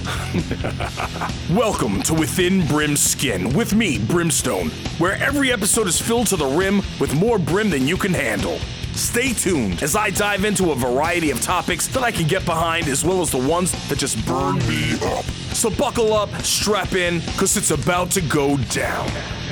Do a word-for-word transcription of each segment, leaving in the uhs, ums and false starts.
Welcome to Within Brim's Skin with me, Brimstone, where every episode is filled to the rim with more brim than you can handle. Stay tuned as I dive into a variety of topics that I can get behind, as well as the ones that just burn me up. So buckle up, strap in, because it's about to go down.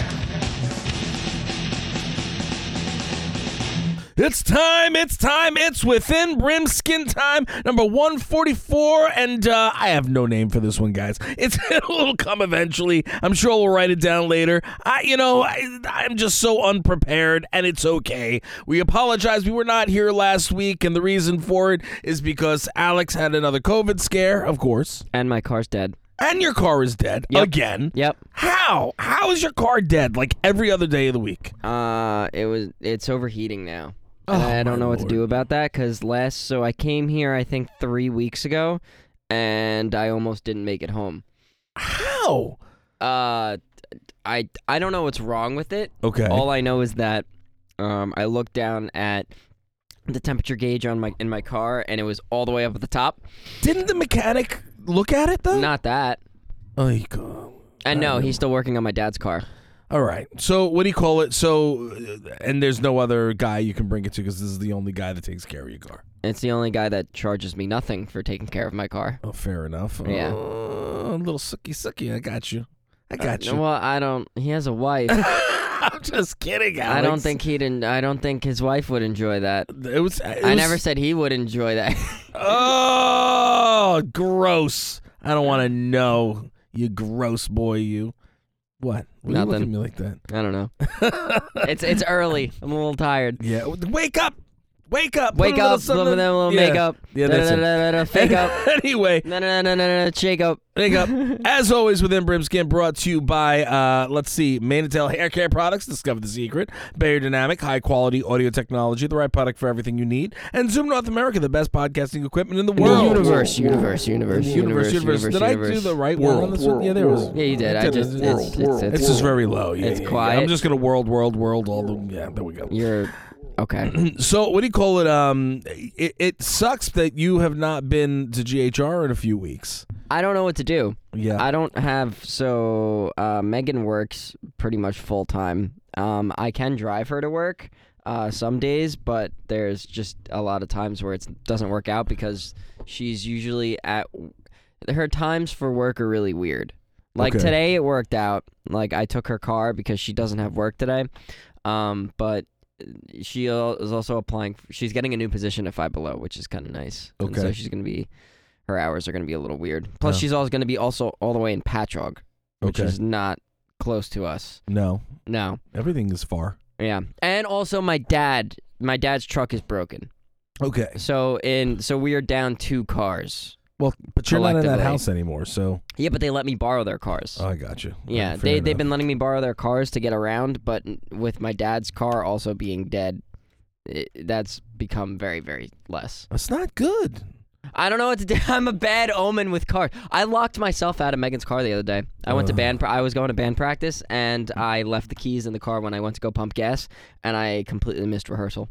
It's time, it's time, it's Within Brim Skin time, number one forty-four, and uh, I have no name for this one, guys. It's, it'll come eventually. I'm sure we'll write it down later. I, you know, I, I'm just so unprepared, and it's okay. We apologize. We were not here last week, and the reason for it is because Alex had another COVID scare, of course. And my car's dead. And your car is dead Yep. again. Yep. How? How is your car dead? Like every other day of the week. Uh, it was. It's overheating now. Oh, And I don't my know what Lord. to do about that because last. So I came here, I think, three weeks ago, and I almost didn't make it home. How? Uh, I I don't know what's wrong with it. Okay. All I know is that, um, I looked down at the temperature gauge on my in my car, and it was all the way up at the top. Didn't the mechanic look at it though? Not that. Oh, you go. And no, he's still working on my dad's car. All right. So what do you call it? So, uh, and there's no other guy you can bring it to because this is the only guy that takes care of your car. It's the only guy that charges me nothing for taking care of my car. Oh, fair enough. Yeah. Uh, a little sucky sucky. I got you. I got you. Well, I don't. He has a wife. I'm just kidding, Alex. I don't think he'd. En- I don't think his wife would enjoy that. it was. It I was- never said he would enjoy that. Oh, gross! I don't want to know. You gross boy, you. What? What are you looking at Nothing. me like that? I don't know. it's it's early. I'm a little tired. Yeah. Wake up! Wake up! Put Wake a little up, something- little, little yeah. makeup. Yeah, that's it. Da-da-da-da-da, Fake up. Anyway, No, no, no, no, no, no, shake up. wake up. As always, Within Brim Skin, brought to you by, uh, let's see, Mane and Tail Hair Care Products. Discover the secret. Bayer Dynamic, high quality audio technology, the right product for everything you need. And Zoom North America, the best podcasting equipment in the world. Universe, universe, universe, Universe, universe. Did I do the right one on this one? Yeah, there was. Yeah, you did. I just. It's, it's, It's it's, just very low. Yeah, It's yeah, yeah. quiet. I'm just gonna world, world, world. All the yeah. There we go. You're okay. So what do you call it? Um, it, it sucks that you have not been to G H R in a few weeks. I don't know what to do. Yeah. I don't have. So uh, Megan works pretty much full time. Um, I can drive her to work uh, some days, but there's just a lot of times where it doesn't work out because she's usually at. Her times for work are really weird. Like Okay. today, it worked out. Like I took her car because she doesn't have work today. Um, but she al- is also applying. For, she's getting a new position at Five Below, which is kind of nice. And Okay. so she's gonna be. Her hours are going to be a little weird. Plus, Oh. she's always going to be also all the way in Patchogue, which Okay. is not close to us. No, No. everything is far. Yeah. And also, my dad, my dad's truck is broken. Okay. So in, so we are down two cars. Well, but you're not in that Collectively. house anymore, so Yeah, but they let me borrow their cars. oh, I got you. yeah, Fair they they've enough. been letting me borrow their cars to get around, but with my dad's car also being dead, it, that's become very very less. That's not good. I don't know what to do. I'm a bad omen with cars. I locked myself out of Megan's car the other day. I went to Ugh. band. Pra- I was going to band practice, and I left the keys in the car when I went to go pump gas, and I completely missed rehearsal.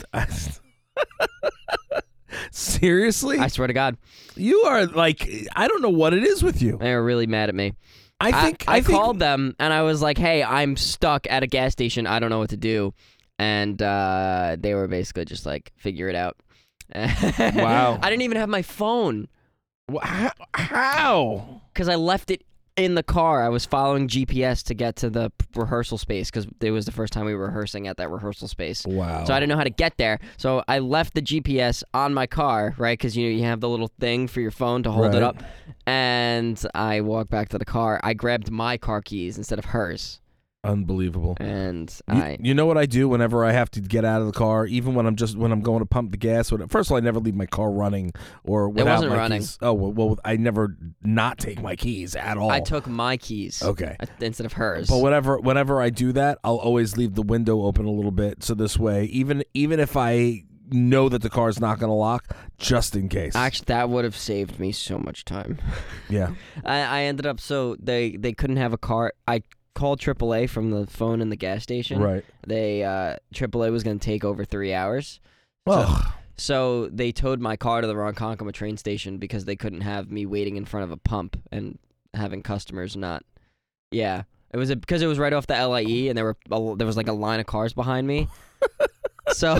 Seriously? I swear to God, You are like, I don't know what it is with you. they were really mad at me. I think I, I, think, called them, and I was like, "Hey, I'm stuck at a gas station. I don't know what to do," and uh, they were basically just like, "Figure it out." Wow. I didn't even have my phone Wha- How? how? because I left it in the car. I was following G P S to get to the p- rehearsal space because it was the first time we were rehearsing at that rehearsal space. Wow. So I didn't know how to get there. So I left the G P S on my car, right? Because you know you have the little thing for your phone to hold Right. it up. And I walked back to the car. I grabbed my car keys instead of hers. Unbelievable. And You, I you know what I do whenever I have to get out of the car, even when I'm just when I'm going to pump the gas. When, first of all, I never leave my car running or without wasn't my running. keys. Oh well, well, I never not take my keys at all. I took my keys Okay. uh, instead of hers. But whenever whenever I do that, I'll always leave the window open a little bit, so this way, even even if I know that the car's not going to lock, just in case. Actually, that would have saved me so much time. Yeah. I, I ended up so they they couldn't have a car. I called triple A from the phone in the gas station. Right. They uh, triple A was going to take over three hours. Well, So they towed my car to the Ronkonkoma train station because they couldn't have me waiting in front of a pump and having customers not. Yeah, it was a, because it was right off the L I E and there were a, there was like a line of cars behind me. So,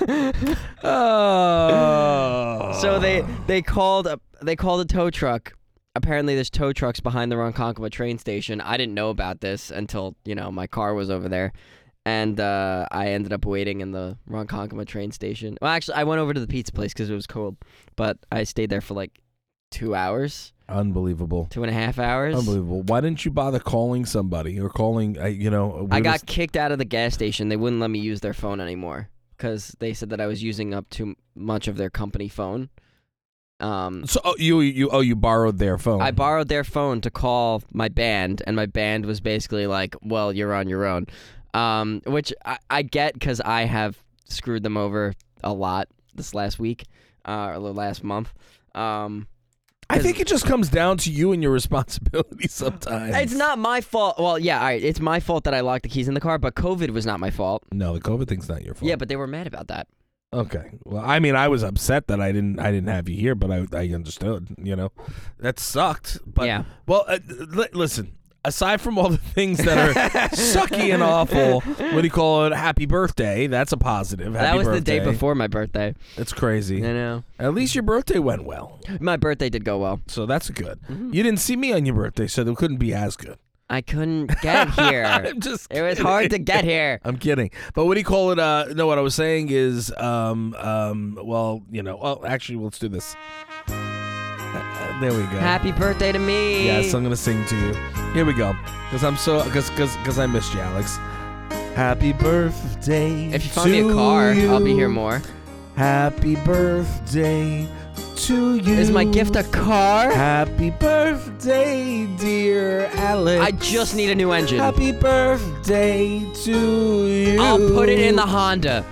oh. so they they called a they called a tow truck. Apparently, there's tow trucks behind the Ronkonkoma train station. I didn't know about this until you know my car was over there, and uh, I ended up waiting in the Ronkonkoma train station. Well, actually, I went over to the pizza place because it was cold, but I stayed there for like two hours, Unbelievable. two and a half hours. Unbelievable. Why didn't you bother calling somebody or calling? Uh, you know, I we're got just- kicked out of the gas station. They wouldn't let me use their phone anymore because they said that I was using up too much of their company phone. Um, So oh, you you oh you borrowed their phone. I borrowed their phone to call my band, and my band was basically like, "Well, you're on your own," um, which I, I get because I have screwed them over a lot this last week uh, or the last month. Um, I think it just comes down to you and your responsibility sometimes. it's not my fault. Well, yeah, all right, it's my fault that I locked the keys in the car, but COVID was not my fault. No, the COVID thing's not your fault. Yeah, but they were mad about that. Okay. Well, I mean, I was upset that I didn't I didn't have you here, but I I understood. You know, that sucked. But Yeah. Well, uh, li- listen. Aside from all the things that are sucky and awful, what do you call it? Happy birthday. That's a positive. Happy that was birthday. the day before my birthday. That's crazy. I know. At least your birthday went well, My birthday did go well. so that's good. Mm-hmm. You didn't see me on your birthday, so it couldn't be as good. I couldn't get here. I'm just. It was kidding. hard to get here. I'm kidding. But what do you call it? Uh, no, what I was saying is, um, um, well, you know, well, actually, let's do this. Uh, uh, there we go. Happy birthday to me. Yes, I'm gonna sing to you. Here we go. Cause I'm so, cause, cause, cause I missed you, Alex. Happy birthday. If you find me a to car, you. I'll be here more. Happy birthday to you. Is my gift a car? Happy birthday, dear Alex. I just need a new engine. Happy birthday to you. I'll put it in the Honda.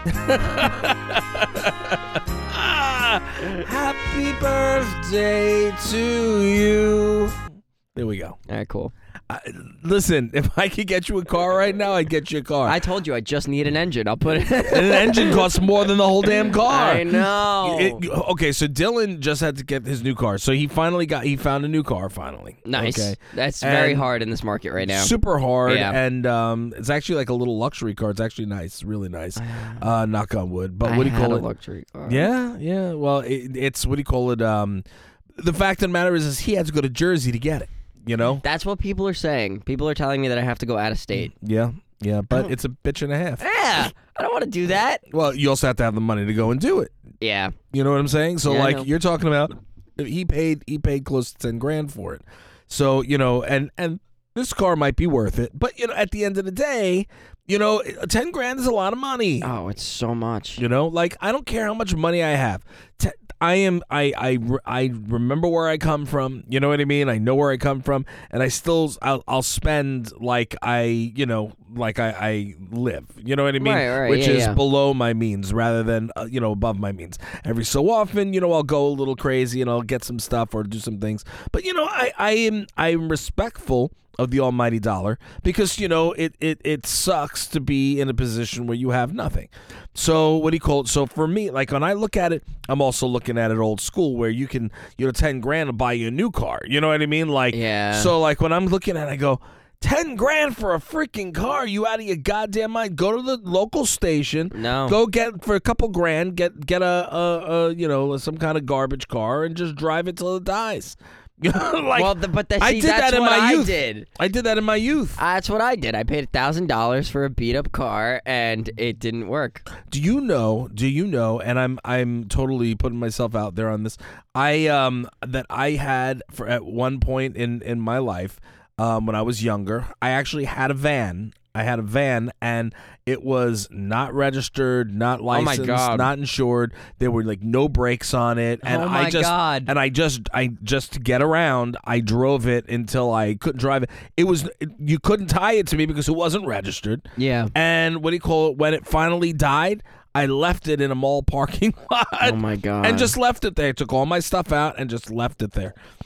Happy birthday to you. There we go. All right, cool. Uh, listen, if I could get you a car right now, I'd get you a car. I told you I just need an engine. I'll put it. and an engine costs more than the whole damn car. I know. It- okay, so Dylan just had to get his new car. So he finally got, he found a new car finally. Nice. Okay. That's very And hard in this market right now. Super hard. Yeah. And um, it's actually like a little luxury car. It's actually nice, really nice. Uh, knock on wood. But I what do you had call a it? luxury car. Yeah, yeah. Well, it, it's, what do you call it? Um, the fact of the matter is, is he had to go to Jersey to get it. You know? That's what people are saying. People are telling me that I have to go out of state. Yeah, yeah. But it's a bitch and a half. Yeah, I don't want to do that. Well, you also have to have the money to go and do it. Yeah. You know what I'm saying? So Yeah, I like know. you're talking about he paid he paid close to ten grand for it. So, you know, and and this car might be worth it, but you know, at the end of the day, you know, ten grand is a lot of money. Oh, it's so much. You know, like I don't care how much money I have. Te- I am I, I I remember where I come from. You know what I mean? I know where I come from, and I still I'll, I'll spend like I you know like I, I live. You know what I mean? Right, right, Which yeah, is yeah. below my means rather than uh, you know above my means. Every so often, you know, I'll go a little crazy and I'll get some stuff or do some things. But you know, I I am I'm respectful of the almighty dollar because you know it, it it sucks to be in a position where you have nothing. So what do you call it? So for me, like when I look at it, I'm also looking at it old school where you can, you know, ten grand to buy you a new car. You know what I mean? Like, Yeah. So like when I'm looking at it, I go, ten grand for a freaking car? You out of your goddamn mind? Go to the local station. No. Go get for a couple grand. Get get a, a, a you know some kind of garbage car and just drive it till it dies. like, well, the, but the, see, I did that's that in what my I youth. did. I did that in my youth. That's what I did. I paid a thousand dollars for a beat up car, and it didn't work. Do you know? Do you know? And I'm I'm totally putting myself out there on this. I um that I had for at one point in in my life, um when I was younger, I actually had a van. I had a van and it was not registered, not licensed, God. not insured. There were like no brakes on it, and Oh, I my just God. and I just I just to get around, I drove it until I couldn't drive it. It was you couldn't tie it to me because it wasn't registered. Yeah. And what do you call it? When it finally died, I left it in a mall parking lot. Oh my God. And just left it there. Took all my stuff out and just left it there.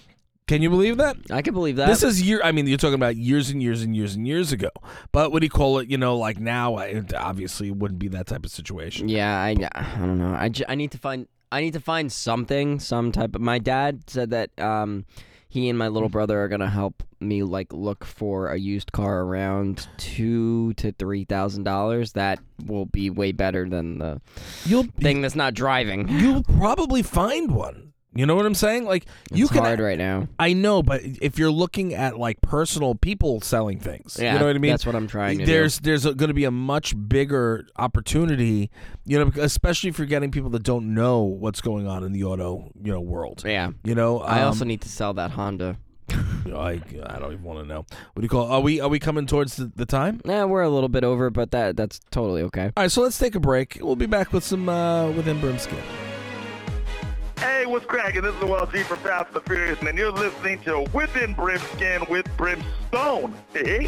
Can you believe that? I can believe that. This is year. I mean, you're talking about years and years and years and years ago. But what do you call it? You know, like now, I, obviously, it wouldn't be that type of situation. Yeah, I, I don't know. I, j- I need to find I need to find something, some type of. My dad said that um, he and my little brother are gonna help me like look for a used car around two to three thousand dollars. That will be way better than the You'll thing that's not driving. You'll probably find one. You know what I'm saying? Like you It's can. hard right now. I know, but if you're looking at like personal people selling things, Yeah, you know what I mean. that's what I'm trying to there's, do. There's going to be a much bigger opportunity, you know, especially if you're getting people that don't know what's going on in the auto, you know, world. Yeah. You know, I um, also need to sell that Honda. I, I don't even want to know. What do you call? Are we are we coming towards the, the time? Yeah, we're a little bit over, but that that's totally okay. All right, so let's take a break. We'll be back with some uh, Within Brimskin. Hey, what's cracking? This is the L G from Fast and the Furious, and you're listening to Within Brimskin with Brimstone. Hey,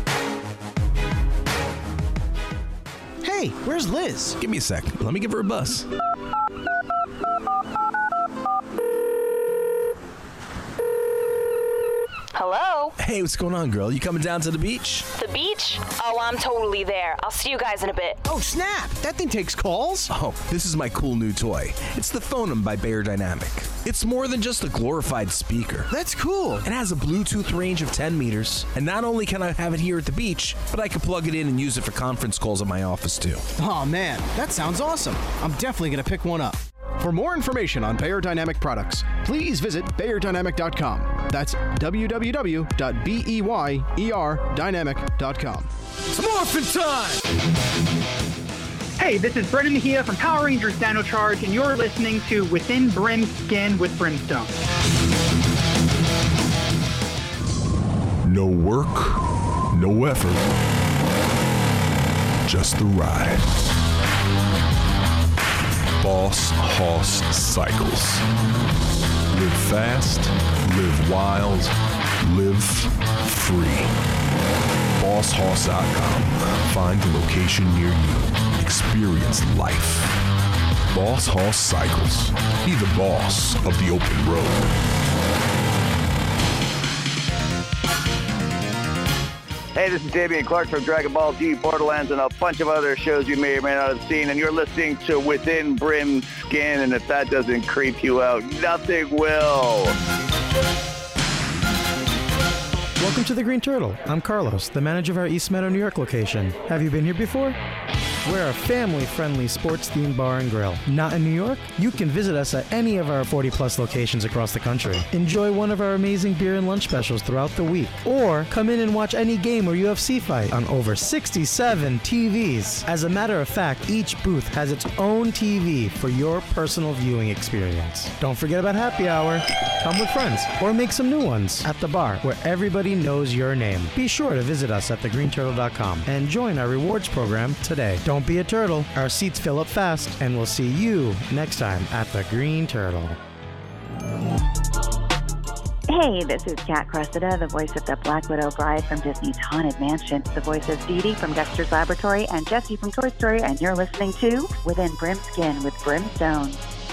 Hey, where's Liz? Give me a sec. Let me give her a buzz. Hello? Hey, what's going on, girl? You coming down to the beach? The beach? Oh, I'm totally there. I'll see you guys in a bit. Oh, snap! That thing takes calls? Oh, this is my cool new toy. It's the Phonem by Beyerdynamic. It's more than just a glorified speaker. That's cool. It has a Bluetooth range of ten meters, and not only can I have it here at the beach, but I can plug it in and use it for conference calls at my office too. Oh, man, that sounds awesome. I'm definitely going to pick one up. For more information on Beyerdynamic products, please visit Beyerdynamic dot com. That's w w w dot beyer dynamic dot com. It's morphin' time! Hey, this is Brendan Mejia from Power Rangers Dino Charge, and you're listening to Within Brimskin with Brimstone. No work, no effort, just the ride. Boss Hoss Cycles. Live fast, live wild, live free. boss hoss dot com. Find the location near you. Experience life. Boss Hoss Cycles. Be the boss of the open road. Hey, this is Damian Clark from Dragon Ball Z, Borderlands, and a bunch of other shows you may or may not have seen, and you're listening to Within Brimskin, and if that doesn't creep you out, nothing will. Welcome to the Green Turtle. I'm Carlos, the manager of our East Meadow, New York location. Have you been here before? We're a family-friendly sports-themed bar and grill. Not in New York? You can visit us at any of our forty-plus locations across the country. Enjoy one of our amazing beer and lunch specials throughout the week. Or come in and watch any game or U F C fight on over sixty-seven T Vs. As a matter of fact, each booth has its own T V for your personal viewing experience. Don't forget about happy hour. Come with friends or make some new ones at the bar where everybody knows your name. Be sure to visit us at the green turtle dot com and join our rewards program today. Don't be a turtle. Our seats fill up fast, and we'll see you next time at the Green Turtle. Hey, this is Kat Cressida, the voice of the Black Widow Bride from Disney's Haunted Mansion, the voice of Dee Dee from Dexter's Laboratory, and Jessie from Toy Story, and you're listening to Within Brimskin with Brimstone.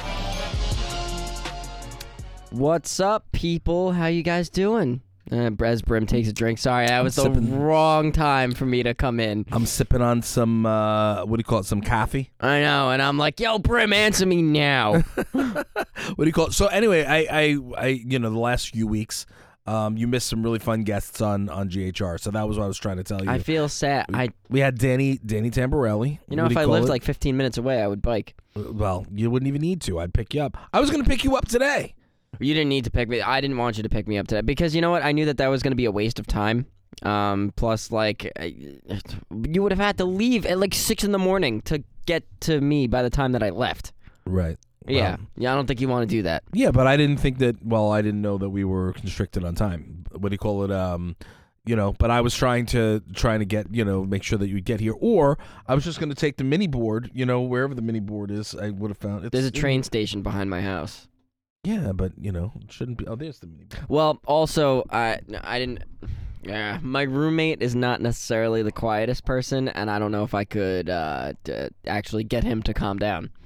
What's up, people? How you guys doing? Uh, as Brim takes a drink. Sorry, that was I'm the sipping. wrong time for me to come in. I'm sipping on some, uh, what do you call it, some coffee? I know, and I'm like, yo, Brim, answer me now. What do you call it? So anyway, I, I, I you know, the last few weeks, um, you missed some really fun guests on, on G H R, so that was what I was trying to tell you. I feel sad. I, We had Danny Danny Tamborelli. you know, What do if I call lived it? like fifteen minutes away, I would bike. Well, you wouldn't even need to. I'd pick you up. I was going to pick you up today. You didn't need to pick me. I didn't want you to pick me up today because you know what? I knew that that was going to be a waste of time. Um, plus, like, I, you would have had to leave at like six in the morning to get to me by the time that I left. Right. Yeah, Well, yeah. I don't think you want to do that. Yeah, but I didn't think that, well, I didn't know that we were constricted on time. What do you call it? Um, you know, but I was trying to, trying to get, you know, make sure that you would get here. Or I was just going to take the mini board, you know, wherever the mini board is, I would have found it. There's a train station behind my house. Yeah, but, you know, it shouldn't be. Oh, there's the mini board. Well, also, I I didn't. Yeah, my roommate is not necessarily the quietest person, and I don't know if I could uh, d- actually get him to calm down.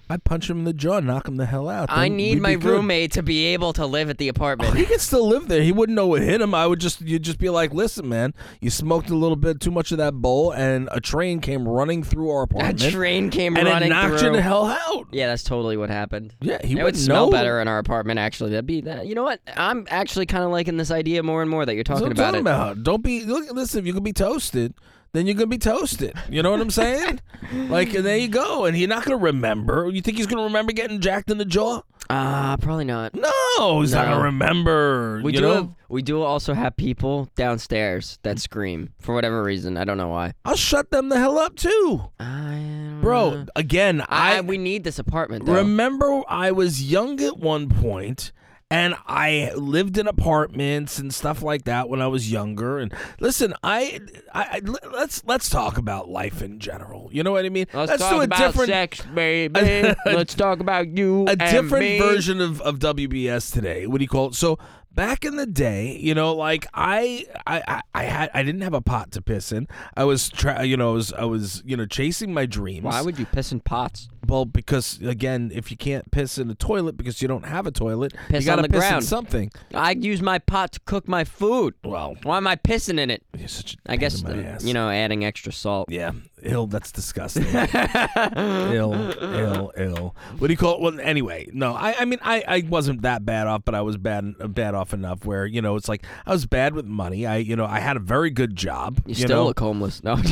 I'd punch him in the jaw, knock him the hell out. I Then need we'd my be good. roommate to be able to live at the apartment. He could still live there. He wouldn't know what hit him. I would just, you'd just be like, listen, man, you smoked a little bit too much of that bowl, and a train came running through our apartment. A train came and running it knocked through. you the hell out. Yeah, that's totally what happened. Yeah, he it would wouldn't smell know. better in our apartment. Actually, that'd be that. You know what? I'm actually kind of liking this idea more and more that you're That's talking what I'm about talking it. about. Don't be, look, listen, if you can be toasted, then you're going to be toasted. You know what I'm saying? Like, and there you go. And you're not going to remember. You think he's going to remember getting jacked in the jaw? Uh, probably not. No, he's not No. going to remember. We you do. know? Have, we do also have people downstairs that scream for whatever reason. I don't know why. I'll shut them the hell up, too. I, Bro, again, I, I we need this apartment. Though. remember I was young at one point, and I lived in apartments and stuff like that when I was younger. And listen, I, I, I let's let's talk about life in general. You know what I mean? Let's, let's talk do a about different, sex, baby. Let's talk about you. a and different me. version of, of W B S today. What do you call it? So back in the day, you know, like I, I, I, I had, I didn't have a pot to piss in. I was, tra- you know, I was, I was, you know, chasing my dreams. Why would you piss in pots? Well, because again, if you can't piss in a toilet because you don't have a toilet, Piss you gotta on the piss in ground. something. I use my pot to cook my food. Well, why am I pissing in it? You're such a I guess pain in my uh, ass. you know, adding extra salt. Yeah, ill. That's disgusting. ill, ill, ill. What do you call it? Well, anyway, no. I, I mean, I, I wasn't that bad off, but I was bad, bad off enough where you know it's like I was bad with money. I, you know, I had a very good job. You, You, still know? look homeless. No.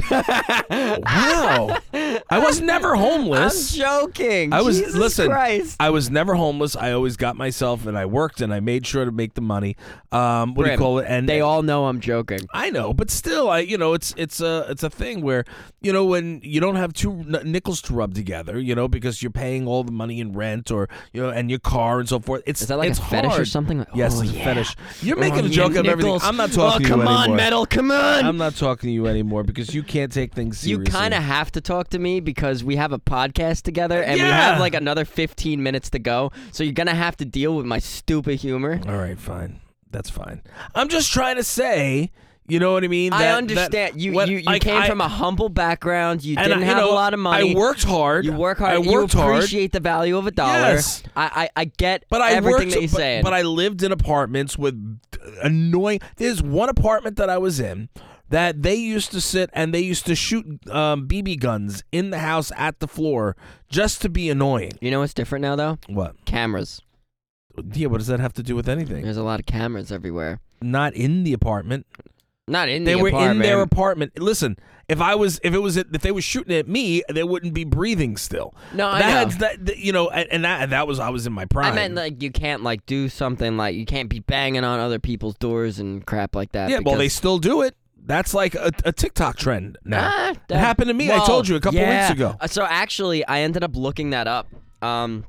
Wow. I was never homeless. I'm joking. I was Jesus listen. Christ. I was never homeless. I always got myself, and I worked, and I made sure to make the money. Um, what do you Brim, call it? And they all know I'm joking. I know, but still, I you know, it's it's a it's a thing where you know when you don't have two n- nickels to rub together, you know, because you're paying all the money in rent or you know, and your car and so forth. It's Is that like it's a fetish or hard. something? Yes, Oh, it's a yeah. fetish. You're Oh, making a yeah, joke of everything. nickels. I'm not talking oh, to you come on, anymore. Metal, come on. I'm not talking to you anymore because you can't take things You seriously. kind of have to talk to me because we have a podcast together and we Yeah. have like another fifteen minutes to go. So you're going to have to deal with my stupid humor. All right, fine. That's fine. I'm just trying to say, you know what I mean? I That- understand. that you when- you, you like, came I- from a humble background. You and didn't I, you have know, a lot of money. I worked hard. You work hard. I worked you hard. appreciate the value of a dollar. Yes. I, I, I get But I everything worked, that you're but, saying. but I lived in apartments with annoying. There's one apartment that I was in that they used to sit and they used to shoot um, B B guns in the house at the floor just to be annoying. You know what's different now, though? What? Cameras. Yeah, what does that have to do with anything? There's a lot of cameras everywhere. Not in the apartment. Not in They the were apartment. in their apartment. Listen, if I was, if it was, if they were shooting at me, they wouldn't be breathing still. No, I that know. Had, that, that- you know, and and that, and that was, I was in my prime. I meant like you can't like do something like you can't be banging on other people's doors and crap like that. yeah, well, they because- still do it. That's like a, a TikTok trend now. Ah, it that- happened to me. I well, told you a couple yeah. weeks ago. Uh, So actually, I ended up looking that up. Um,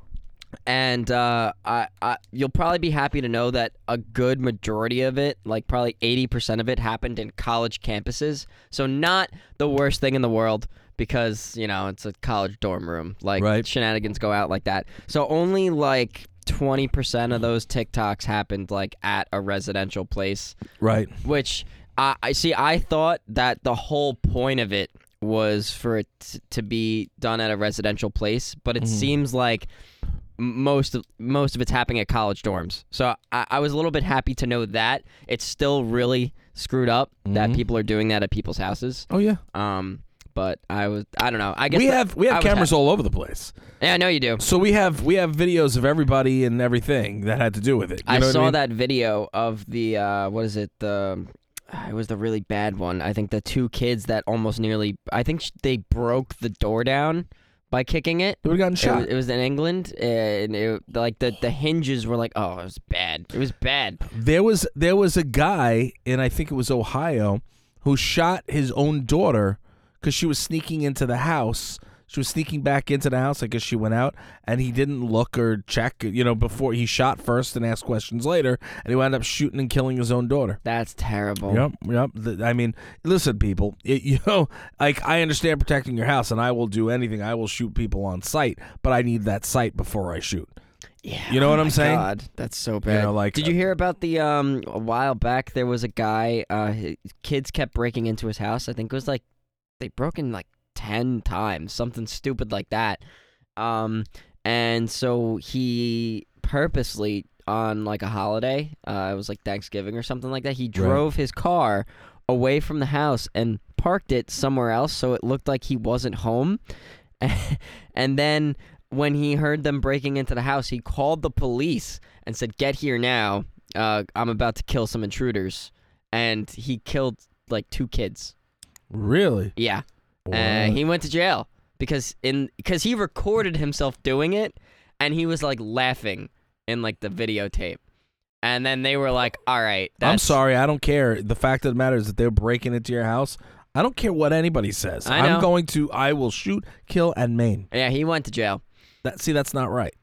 and uh, I, I, you'll probably be happy to know that a good majority of it, like probably eighty percent of it, happened in college campuses. So not the worst thing in the world because, you know, it's a college dorm room. Like, Right. shenanigans go out like that. So only like twenty percent of those TikToks happened like at a residential place. Right. Which I, I see. I thought that the whole point of it was for it t- to be done at a residential place, but it Mhm. seems like m- most of most of it's happening at college dorms. So I, I was a little bit happy to know that it's still really screwed up that Mhm. people are doing that at people's houses. Oh yeah. Um, but I was I don't know. I guess We that- have we I have was cameras happy. all over the place. Yeah, I know you do. So we have we have videos of everybody and everything that had to do with it. You I know what saw mean? that video of the uh, what is it the it was the really bad one. I think the two kids that almost nearly I think sh- they broke the door down by kicking it. They would have gotten It shot. was, it was in England, and it, like the the hinges were like, oh, it was bad. It was bad. There was there was a guy in I think it was Ohio who shot his own daughter because she was sneaking into the house. She was sneaking back into the house, I guess she went out, and he didn't look or check, you know, before he shot first and asked questions later, and he wound up shooting and killing his own daughter. That's terrible. Yep, yep. Th- I mean, listen, people, it, you know, like I understand protecting your house, and I will do anything. I will shoot people on sight, but I need that sight before I shoot. Yeah, You know oh what I'm my saying? God, that's so bad. know, like, did you hear about the um a while back? There was a guy. Uh, his kids kept breaking into his house. I think it was like they broke in like ten times, something stupid like that. Um, And so he purposely, on like a holiday, uh, it was like Thanksgiving or something like that, he drove his car away from the house and parked it somewhere else so it looked like he wasn't home. And then when he heard them breaking into the house, he called the police and said, "Get here now. Uh, I'm about to kill some intruders." And he killed like two kids. Really? Yeah. Uh, he went to jail because in because he recorded himself doing it, and he was like laughing in like the videotape. And then they were like, "All right, that's... I'm sorry, I don't care. The fact of the matter is that they're breaking into your house. I don't care what anybody says. I know. I'm going to. I will shoot, kill, and maim." Yeah, he went to jail. That see, that's not right.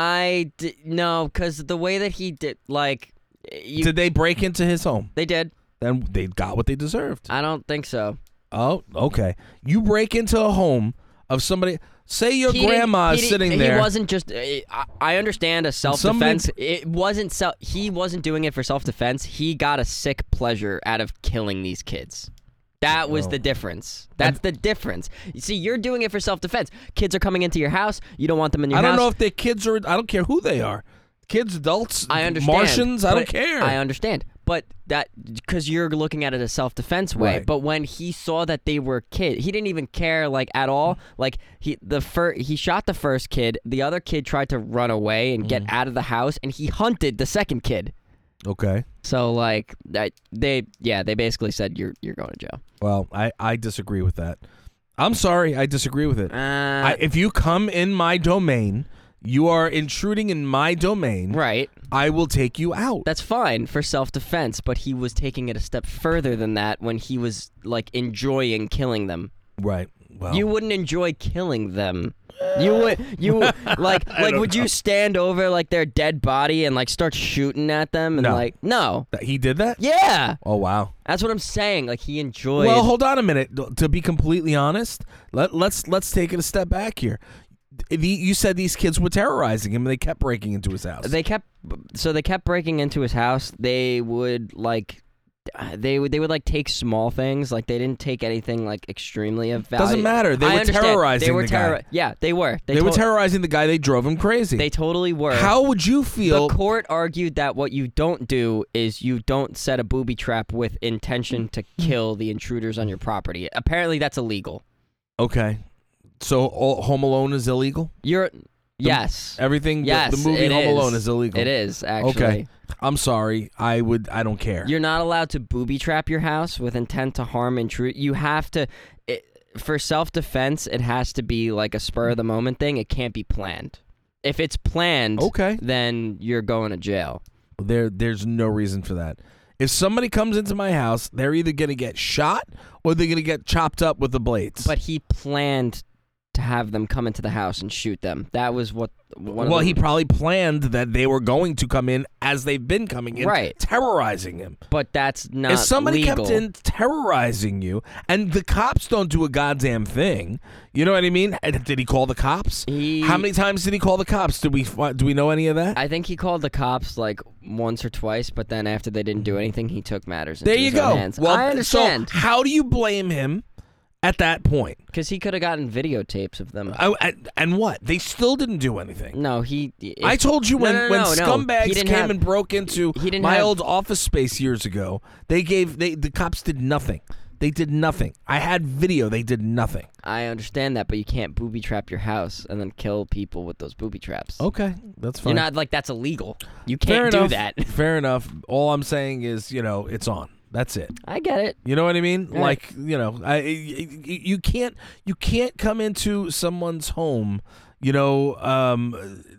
I d- no, because the way that he did, like, you, did they break into his home? They did. Then they got what they deserved. I don't think so. Oh, okay. You break into a home of somebody. Say your He grandma didn't- is he sitting didn't- there. He wasn't just. I, I understand a self-defense. Somebody- It wasn't self. He wasn't doing it for self-defense. He got a sick pleasure out of killing these kids. That was Oh. the difference. That's the difference. You see, you're doing it for self-defense. Kids are coming into your house. You don't want them in your I house. don't know if they're kids or I don't care who they are. Kids, adults, I understand. Martians, I don't but- care. I understand. But that, because you're looking at it as self-defense way. Right. But when he saw that they were kids, he didn't even care, like, at all. Like, he the fir- he shot the first kid. The other kid tried to run away and get out of the house, and he hunted the second kid. Okay. So, like, that they, yeah, they basically said, you're you're going to jail. Well, I, I disagree with that. I'm sorry, I disagree with it. Uh, I, if you come in my domain, you are intruding in my domain. Right. I will take you out. That's fine for self-defense, but he was taking it a step further than that when he was, like, enjoying killing them. Right. Well, You wouldn't enjoy killing them. You would, you like, like, don't would know. you stand over like their dead body and like start shooting at them and No. like, no, That- he did that? yeah, Oh, wow. that's what I'm saying. Like he enjoyed. Well, hold on a minute. To be completely honest, let, let's let's take it a step back here. The, you said these kids were terrorizing him, and they kept breaking into his house. They kept, so they kept breaking into his house. They would like, they would they would like take small things. Like they didn't take anything like extremely of value. Doesn't matter. They I were understand. terrorizing They were the guy. terror- Yeah, they were. They, to- were terrorizing the guy. They drove him crazy. They totally were. How would you feel? The court argued that what you don't do is you don't set a booby trap with intention to kill the intruders on your property. Apparently, that's illegal. Okay. So all, Home Alone is illegal? You're yes. Everything the- Yes, the, movie it Home is. Alone is illegal. It is actually. Okay. I'm sorry. I would I don't care. You're not allowed to booby trap your house with intent to harm intrude. You have to it, for self-defense, it has to be like a spur of the moment thing. It can't be planned. If it's planned, Okay. then you're going to jail. There there's no reason for that. If somebody comes into my house, they're either going to get shot or they're going to get chopped up with the blades. But he planned to have them come into the house and shoot them. That was what. One well, of the, he probably planned that they were going to come in as they've been coming in, Right. terrorizing him. But that's not If somebody legal. kept in terrorizing you, and the cops don't do a goddamn thing, you know what I mean? And did he call the cops? He- How many times did he call the cops? Did we fi- do we know any of that? I think he called the cops like once or twice, but then after they didn't do anything, he took matters into there you his own go. hands. Well, I understand. So how do you blame him at that point? Because he could have gotten videotapes of them. I, and, and what? They still didn't do anything. No, he. If, I told you when, no, no, when no, no. scumbags He didn't came have- and broke into he didn't my have- old office space years ago. They gave they the cops did nothing. They did nothing. I had video. They did nothing. I understand that, but you can't booby trap your house and then kill people with those booby traps. Okay, that's fine. You're not like that's illegal. You Fair can't do enough. that. Fair enough. All I'm saying is, you know, it's on. That's it. I get it. You know what I mean? Right. Like, you know, I, you you can't you can't come into someone's home, you know, um,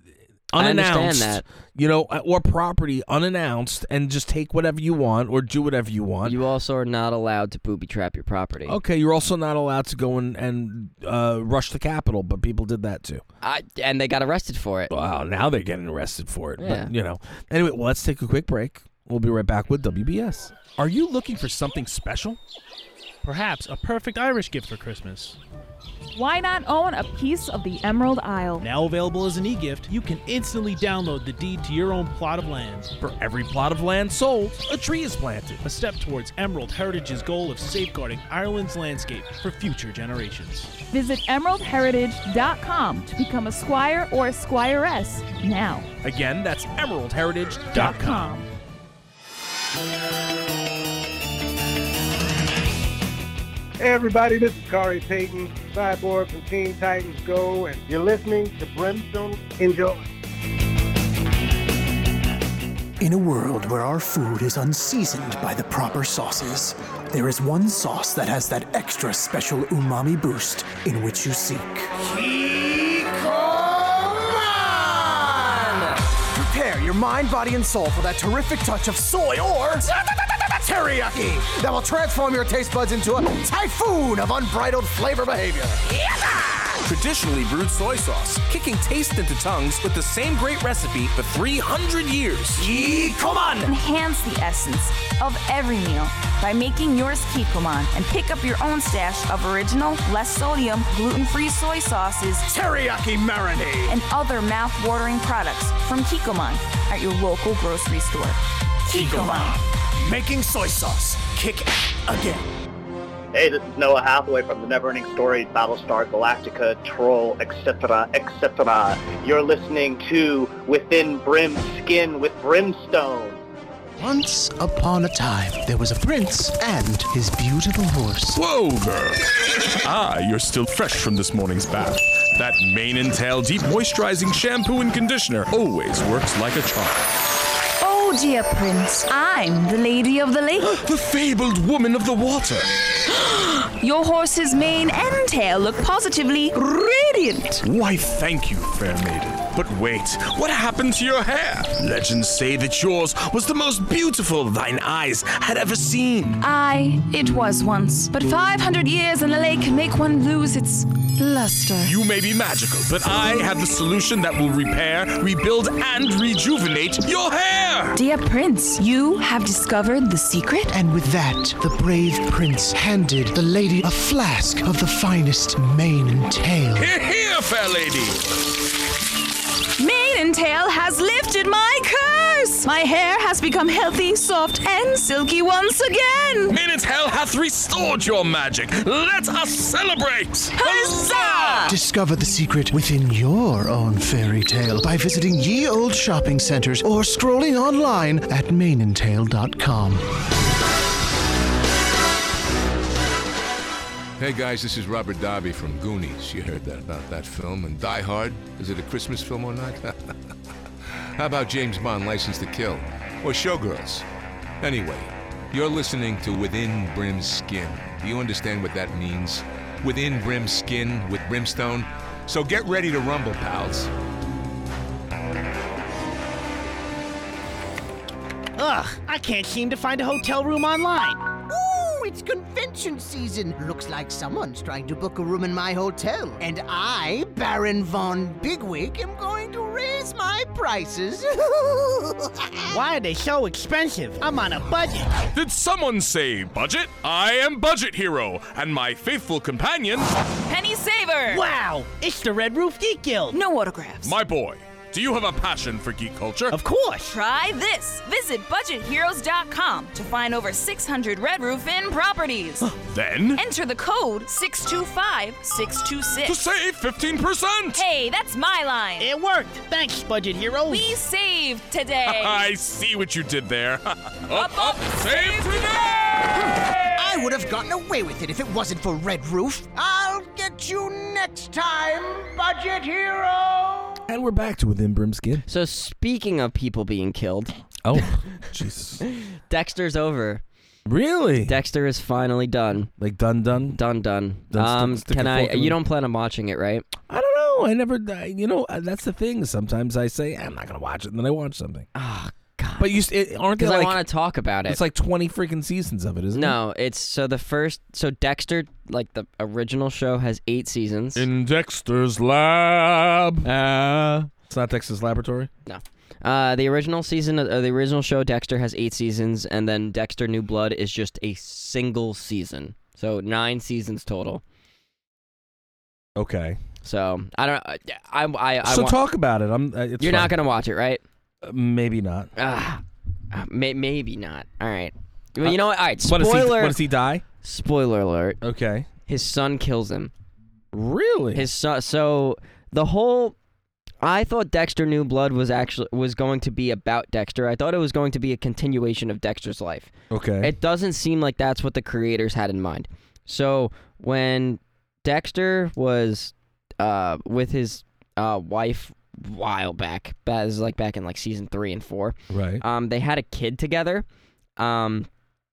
I understand unannounced, that. you know, or property unannounced, and just take whatever you want or do whatever you want. You also are not allowed to booby trap your property. Okay, you're also not allowed to go and, and uh, rush the Capitol, but people did that too. I, and they got arrested for it. Wow, now they're getting arrested for it. Yeah. But, you know. Anyway, well, let's take a quick break. We'll be right back with W B S. Are you looking for something special? Perhaps a perfect Irish gift for Christmas. Why not own a piece of the Emerald Isle? Now available as an e-gift, you can instantly download the deed to your own plot of land. For every plot of land sold, a tree is planted. A step towards Emerald Heritage's goal of safeguarding Ireland's landscape for future generations. Visit emerald heritage dot com to become a squire or a squiress now. Again, that's emerald heritage dot com. Hey everybody, this is Kari Payton, Cyborg from Teen Titans Go, and you're listening to Brimstone. Enjoy. In a world where our food is unseasoned by the proper sauces, there is one sauce that has that extra special umami boost in which you seek. Prepare your mind, body, and soul for that terrific touch of soy or teriyaki that will transform your taste buds into a typhoon of unbridled flavor behavior. Traditionally brewed soy sauce, kicking taste into tongues with the same great recipe for three hundred years. Kikkoman! Enhance the essence of every meal by making yours Kikkoman and pick up your own stash of original, less sodium, gluten-free soy sauces, teriyaki marinade, and other mouth-watering products from Kikkoman at your local grocery store. Kikkoman. Making soy sauce kick again. Hey, this is Noah Hathaway from the Neverending Stories, Battlestar Galactica, Troll, et cetera, et cetera. You're listening to Within Brim's Skin with Brimstone. Once upon a time, there was a prince and his beautiful horse. Whoa, girl. Ah, you're still fresh from this morning's bath. That mane and tail deep moisturizing shampoo and conditioner always works like a charm. Oh, dear Prince, I'm the Lady of the Lake. The fabled woman of the water. Your horse's mane and tail look positively radiant. Why, thank you, fair maiden. But wait, what happened to your hair? Legends say that yours was the most beautiful thine eyes had ever seen. Aye, it was once, but five hundred years in the lake can make one lose its luster. You may be magical, but I have the solution that will repair, rebuild, and rejuvenate your hair! Dear Prince, you have discovered the secret? And with that, the brave prince handed the lady a flask of the finest mane and tail. Here, here, fair lady! Mane and tail has lifted my curse! My hair has become healthy, soft, and silky once again! Mane and tail hath restored your magic! Let us celebrate! Huzzah! Discover the secret within your own fairy tale by visiting ye old shopping centers or scrolling online at mane and tail dot com. Hey guys, this is Robert Darby from Goonies. You heard that about that film. And Die Hard, is it a Christmas film or not? How about James Bond, License to Kill? Or Showgirls? Anyway, you're listening to Within Brim's Skin. Do you understand what that means? Within Brim's Skin with Brimstone? So get ready to rumble, pals. Ugh, I can't seem to find a hotel room online. Ooh, it's convention season. Looks like someone's trying to book a room in my hotel. And I, Baron Von Bigwig, am going to raise my prices. Why are they so expensive? I'm on a budget. Did someone say budget? I am Budget Hero, and my faithful companion... Penny Saver! Wow, it's the Red Roof Geek Guild. No autographs. My boy. Do you have a passion for geek culture? Of course. Try this. Visit budget heroes dot com to find over six hundred Red Roof Inn properties. Then? Enter the code six two five six two six. To save fifteen percent! Hey, that's my line. It worked. Thanks, Budget Heroes. We saved today. I see what you did there. up, up, up, save today! I would have gotten away with it if it wasn't for Red Roof. I'll get you next time, Budget Hero! And we're back to Within Brim's Skin. So speaking of people being killed. Oh, Jesus. Dexter's over. Really? Dexter is finally done. Like done, done? Done, done. done um, stick, stick can I, in. you don't plan on watching it, right? I don't know. I never, you know, that's the thing. Sometimes I say, I'm not going to watch it, and then I watch something. Oh, God. But you it, aren't they Because like... I want to talk about it. It's like twenty freaking seasons of it, isn't no, it? No, it's, so the first, so Dexter, like the original show has eight seasons. In Dexter's lab. Uh, it's not Dexter's Laboratory? No. Uh, the original season, uh, the original show, Dexter, has eight seasons, and then Dexter New Blood is just a single season. So nine seasons total. Okay. So I don't. I I. I, I so wa- talk about it. I'm. Uh, it's You're fine. not gonna watch it, right? Uh, maybe not. Ah, uh, may, maybe not. All right. Well, you know what? All right. What, Spoiler. does he, what does he die? Spoiler alert. Okay. His son kills him. Really? His son. So the whole. I thought Dexter New Blood was actually was going to be about Dexter. I thought it was going to be a continuation of Dexter's life. Okay. It doesn't seem like that's what the creators had in mind. So when Dexter was uh, with his uh, wife a while back, that was like back in like season three and four. Right. Um, they had a kid together, um,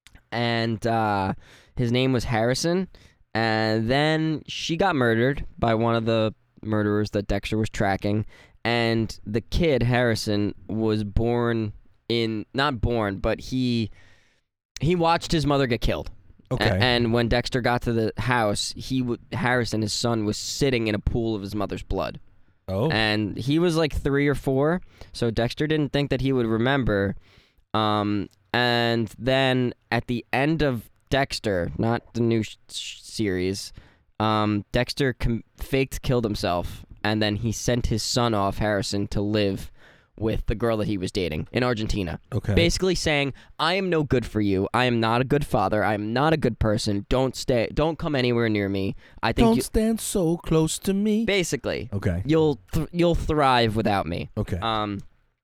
and uh, his name was Harrison. And then she got murdered by one of the murderers that Dexter was tracking, and the kid Harrison was born in not born, but he he watched his mother get killed. Okay. A- and when Dexter got to the house, he w- Harrison, his son, was sitting in a pool of his mother's blood. Oh. And he was like three or four, so Dexter didn't think that he would remember. Um, and then at the end of Dexter, not the new sh- sh- series, um, Dexter com- faked killed himself, and then he sent his son off, Harrison, to live with the girl that he was dating in Argentina. Okay. Basically saying, I am no good for you. I am not a good father. I am not a good person. Don't stay. Don't come anywhere near me. I think Don't you- stand so close to me. Basically. Okay. You'll th- you'll thrive without me. Okay. Um,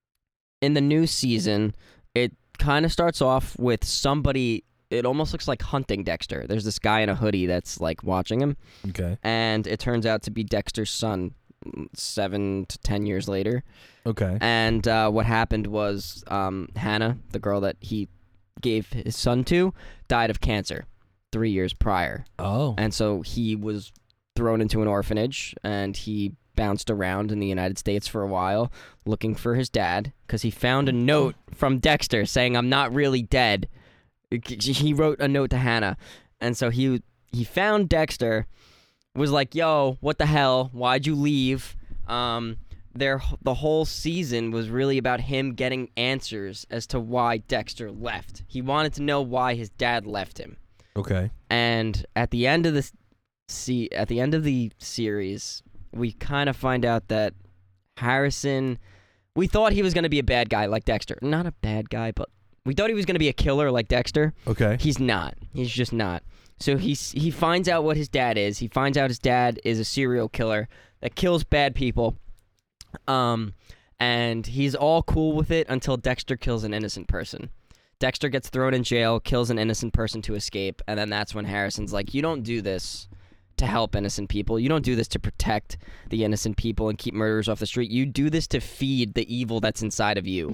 in the new season, it kind of starts off with somebody. It almost looks like hunting Dexter. There's this guy in a hoodie that's like watching him. Okay. And it turns out to be Dexter's son, seven to ten years later. Okay. And uh, what happened was um, Hannah, the girl that he gave his son to, died of cancer three years prior. Oh. And so he was thrown into an orphanage, and he bounced around in the United States for a while looking for his dad because he found a note from Dexter saying, I'm not really dead. He wrote a note to Hannah, and so he he found Dexter, was like, yo, what the hell? Why'd you leave? Um, their the whole season was really about him getting answers as to why Dexter left. He wanted to know why his dad left him. Okay. And at the end of the see at the end of the series, we kind of find out that Harrison, we thought he was going to be a bad guy like Dexter. Not a bad guy, but we thought he was going to be a killer like Dexter. Okay. He's not. He's just not. So he's, he finds out what his dad is. He finds out his dad is a serial killer that kills bad people. Um, and he's all cool with it until Dexter kills an innocent person. Dexter gets thrown in jail, kills an innocent person to escape, and then that's when Harrison's like, you don't do this to help innocent people. You don't do this to protect the innocent people and keep murderers off the street. You do this to feed the evil that's inside of you.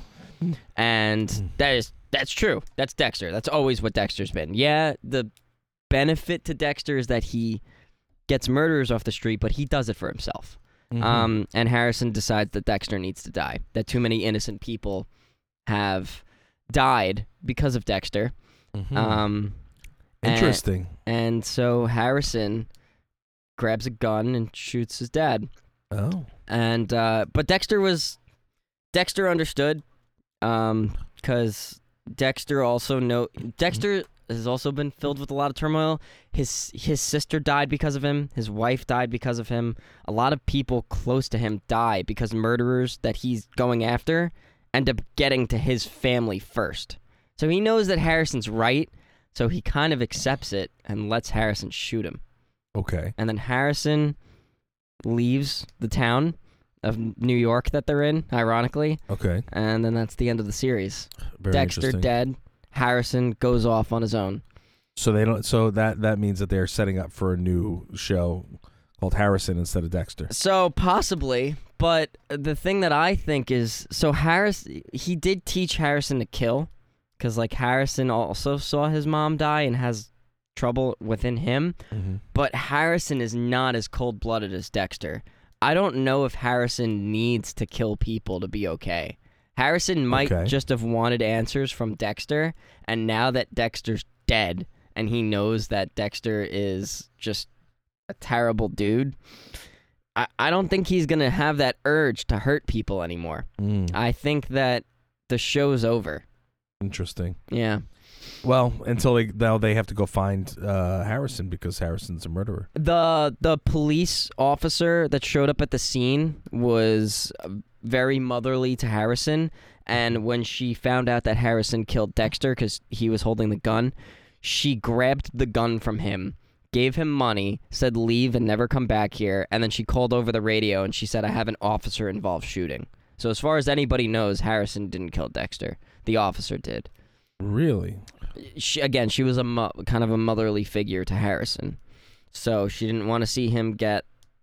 And that is that's true. That's Dexter. That's always what Dexter's been. Yeah, the benefit to Dexter is that he gets murderers off the street, but he does it for himself. Mhm. Um, and Harrison decides that Dexter needs to die. That too many innocent people have died because of Dexter. Mhm. Um, Interesting. And, and so Harrison grabs a gun and shoots his dad. Oh. And uh, but Dexter was Dexter understood, um, because Dexter also know Dexter has also been filled with a lot of turmoil. His his sister died because of him. His wife died because of him. A lot of people close to him die because murderers that he's going after end up getting to his family first. So he knows that Harrison's right, so he kind of accepts it and lets Harrison shoot him. Okay. And then Harrison leaves the town of New York that they're in, ironically. Okay. And then that's the end of the series. Very Dexter interesting. dead. Harrison goes off on his own. So they don't. So that that means that they're setting up for a new show called Harrison instead of Dexter. So possibly, but the thing that I think is, so Harris, he did teach Harrison to kill, because like Harrison also saw his mom die and has trouble within him, Mhm. but Harrison is not as cold-blooded as Dexter. I don't know if Harrison needs to kill people to be okay. Harrison might Okay. just have wanted answers from Dexter, and now that Dexter's dead and he knows that Dexter is just a terrible dude, I, I don't think he's going to have that urge to hurt people anymore. Mm. I think that the show's over. Interesting. Yeah. Well, until they now they have to go find uh, Harrison because Harrison's a murderer. The the police officer that showed up at the scene was very motherly to Harrison, and when she found out that Harrison killed Dexter because he was holding the gun, she grabbed the gun from him, gave him money, said leave and never come back here, and then she called over the radio and she said, I have an officer-involved shooting. So as far as anybody knows, Harrison didn't kill Dexter. The officer did. Really? She, again, she was a mo- kind of a motherly figure to Harrison. So she didn't want to see him get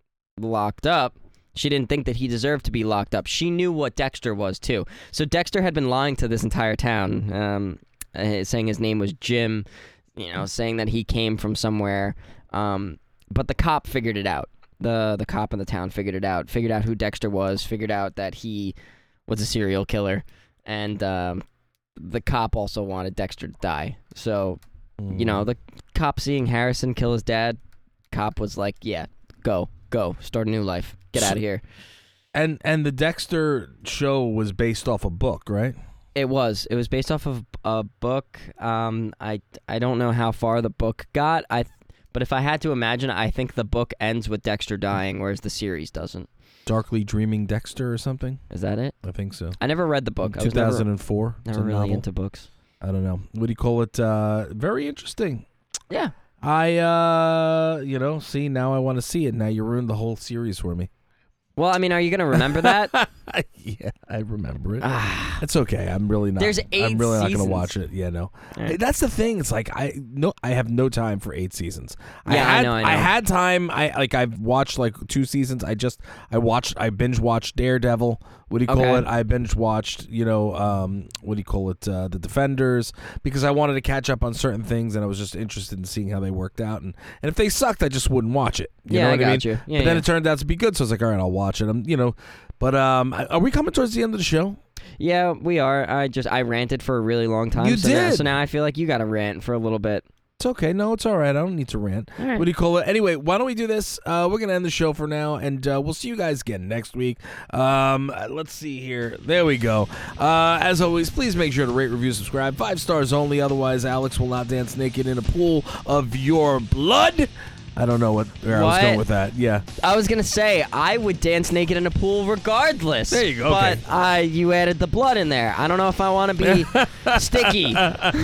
locked up. She didn't think that he deserved to be locked up. She knew what Dexter was, too. So Dexter had been lying to this entire town, um, uh, saying his name was Jim, you know, saying that he came from somewhere. Um, but the cop figured it out. The the cop in the town figured it out, figured out who Dexter was, figured out that he was a serial killer, and um, the cop also wanted Dexter to die. So, mm. you know, the cop seeing Harrison kill his dad, cop was like, yeah, go, go, start a new life, get out of here. And and the Dexter show was based off a book, right? It was. It was based off of a book. Um, I I don't know how far the book got. I. But if I had to imagine, I think the book ends with Dexter dying, whereas the series doesn't. Darkly Dreaming Dexter or something? Is that it? I think so. I never read the book. two thousand four. I was never, never really into books. I don't know. What do you call it? Uh, very interesting. Yeah. I, uh, you know, see, now I want to see it. Now you ruined the whole series for me. Well, I mean, are you going to remember that? Yeah, I remember it. It's okay. I'm really not. There's eight I'm really seasons. not going to watch it. Yeah, no. Right. That's the thing. It's like I no, I have no time for eight seasons. I Yeah, I had, know, I know. had time. I like I've watched like two seasons. I just I watched. I binge watched Daredevil. What do you call Okay. it? I binge watched. You know, um, what do you call it? Uh, the Defenders, because I wanted to catch up on certain things, and I was just interested in seeing how they worked out. And, and if they sucked, I just wouldn't watch it. You Yeah, know I what I mean? got you. Yeah, but then yeah. it turned out to be good, so I was like, all right, I'll watch it. I'm, you know, but um, are we coming towards the end of the show? Yeah, we are. I just I ranted for a really long time. You so Now, did. so now I feel like you got to rant for a little bit. It's okay. No, it's all right. I don't need to rant. All right. What do you call it? Anyway, why don't we do this? Uh, we're going to end the show for now, and uh, we'll see you guys again next week. Um, uh, let's see here. There we go. Uh, as always, please make sure to rate, review, subscribe. Five stars only. Otherwise, Alex will not dance naked in a pool of your blood. I don't know what where I was What? going with that. Yeah. I was gonna say I would dance naked in a pool regardless. There you go, But okay. uh, you added the blood in there. I don't know if I want to be sticky.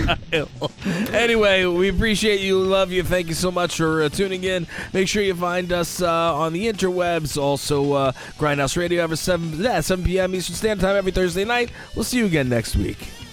Anyway, we appreciate you, love you. Thank you so much for uh, tuning in. Make sure you find us uh, on the interwebs. Also, uh, Grindhouse Radio every seven, yeah, seven p.m. Eastern Standard Time every Thursday night. We'll see you again next week.